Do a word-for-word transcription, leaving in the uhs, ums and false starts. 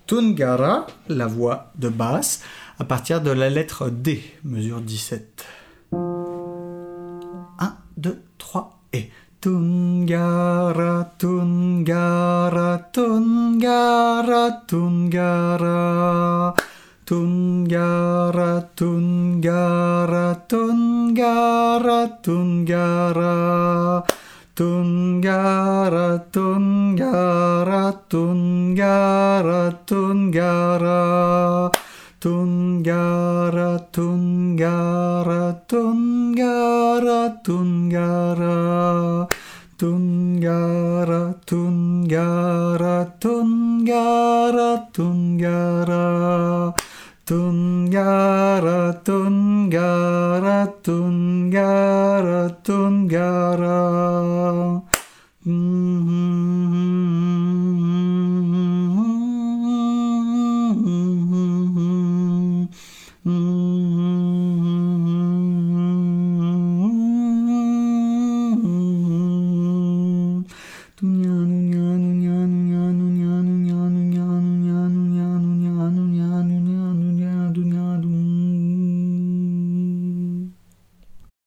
Tungara, la voix de basse, à partir de la lettre D, mesure dix-sept. un, deux, trois et... Tungara, Tungara, Tungara, Tungara. Tungara, Tungara, Tungara, Tungara. Tungara, Tungara, Tungara, Tungara. Tungara, Tungara, Tungara, Tungara. Tungara, Tungara, Tungara, Tungara. Tungara, Tungara, Tungara, Tungara. Mm-hmm.